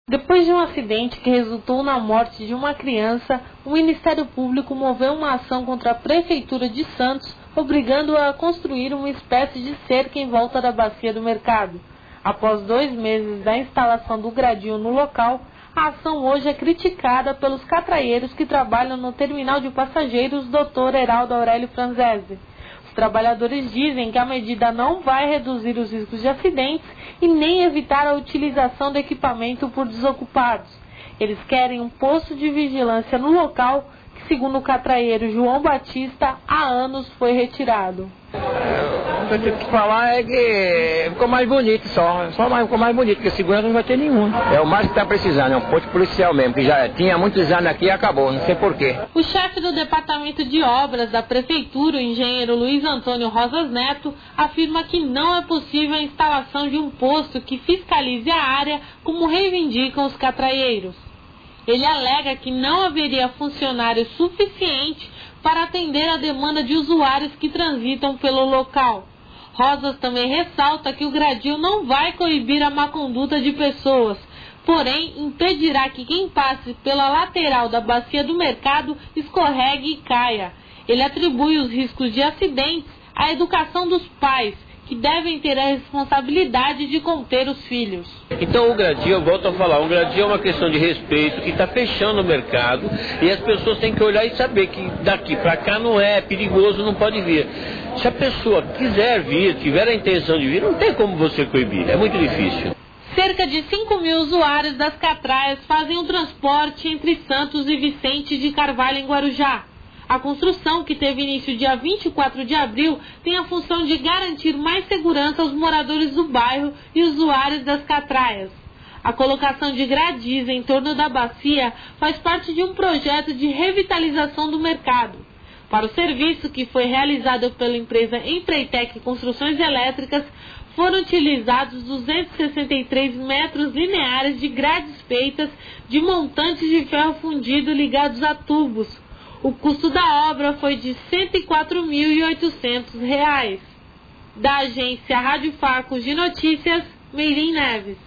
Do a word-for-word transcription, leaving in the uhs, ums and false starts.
Depois de um acidente que resultou na morte de uma criança, o Ministério Público moveu uma ação contra a Prefeitura de Santos, obrigando-a a construir uma espécie de cerca em volta da bacia do mercado. Após dois meses da instalação do gradil no local, a ação hoje é criticada pelos catraieiros que trabalham no terminal de passageiros doutor Heraldo Aurélio Franzese. Os trabalhadores dizem que a medida não vai reduzir os riscos de acidentes e nem evitar a utilização do equipamento por desocupados. Eles querem um posto de vigilância no local que, segundo o catraieiro João Batista, há anos foi retirado. O que eu tenho que falar é que ficou mais bonito só, só mais, ficou mais bonito, porque segurança não vai ter nenhum. É o mais que está precisando, é um posto policial mesmo, que já tinha muitos anos aqui e acabou, não sei porquê. O chefe do Departamento de Obras da Prefeitura, o engenheiro Luiz Antônio Rosas Neto, afirma que não é possível a instalação de um posto que fiscalize a área, como reivindicam os catraieiros. Ele alega que não haveria funcionário suficiente para atender a demanda de usuários que transitam pelo local. Rosas também ressalta que o gradil não vai coibir a má conduta de pessoas, porém impedirá que quem passe pela lateral da bacia do mercado escorregue e caia. Ele atribui os riscos de acidentes à educação dos pais, que devem ter a responsabilidade de conter os filhos. Então o gradil, eu volto a falar, o gradil é uma questão de respeito que está fechando o mercado e as pessoas têm que olhar e saber que daqui para cá não é perigoso, não pode vir. Se a pessoa quiser vir, tiver a intenção de vir, não tem como você coibir, é muito difícil. Cerca de cinco mil usuários das catraias fazem o transporte entre Santos e Vicente de Carvalho em Guarujá. A construção, que teve início dia vinte e quatro de abril, tem a função de garantir mais segurança aos moradores do bairro e usuários das catraias. A colocação de gradis em torno da bacia faz parte de um projeto de revitalização do mercado. Para o serviço, que foi realizado pela empresa Empreitec Construções Elétricas, foram utilizados duzentos e sessenta e três metros lineares de grades feitas de montantes de ferro fundido ligados a tubos. O custo da obra foi de cento e quatro mil e oitocentos reais. Da agência Rádio Facos de Notícias, Meirim Neves.